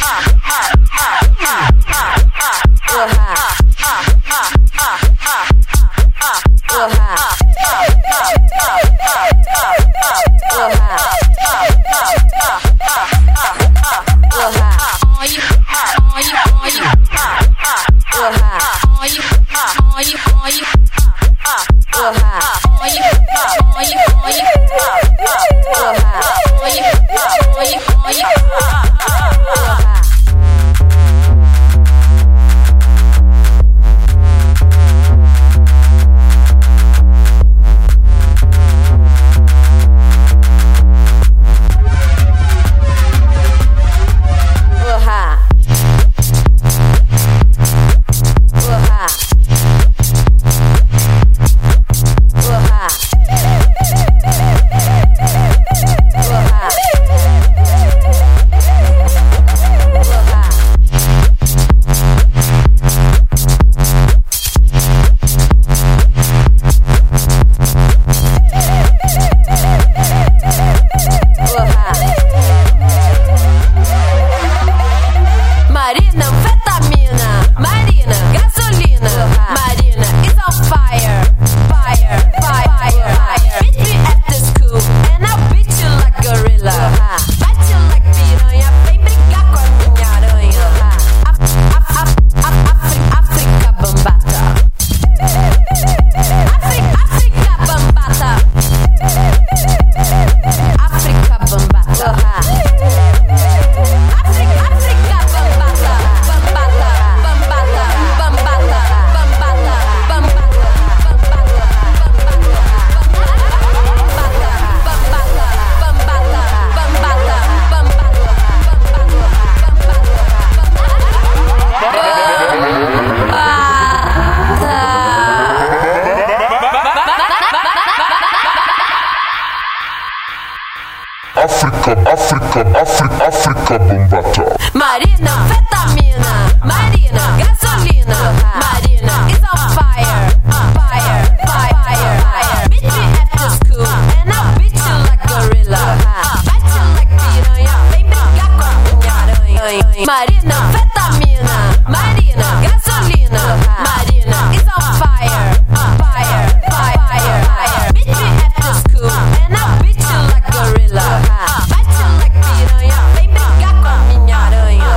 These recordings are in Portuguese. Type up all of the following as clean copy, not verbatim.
África Bambata. Marina, anfetamina, Marina, gasolina, Marina is on fire, fire, fire, fire. Meet me after school and I'll beat you like gorilla. Bate you like piranha, vem brincar com a minha aranha. Marina, anfetamina, Marina, gasolina, Marina is on fire, fire, fire, fire. Meet me after school and I'll beat you like gorilla. Bate you like piranha, vem brincar com a minha aranha.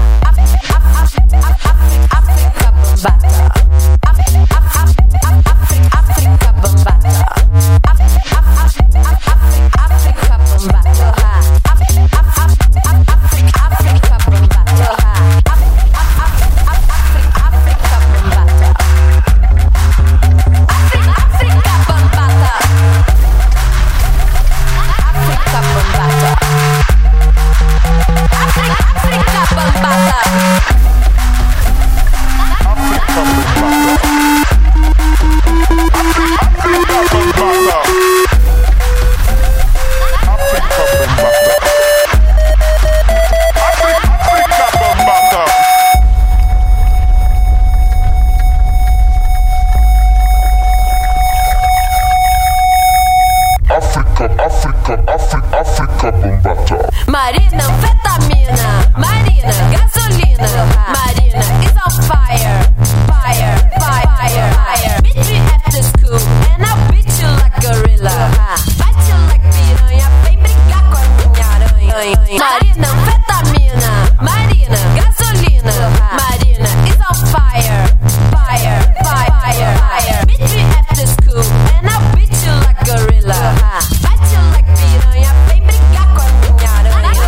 África Bambata. África Bambata. África Bambata. Marina, anfetamina, Marina, gasolina, Marina is on fire, fire, fire, fire, fire. Meet me after school and I'll beat you like gorilla. Bate you like piranha, vem brincar com a minha aranha. Marina, anfetamina, Marina, gasolina, Marina is on fire, fire, fire, fire, fire. Meet me after school and I'll beat you like gorilla. Bate you like piranha, vem brincar com a minha aranha.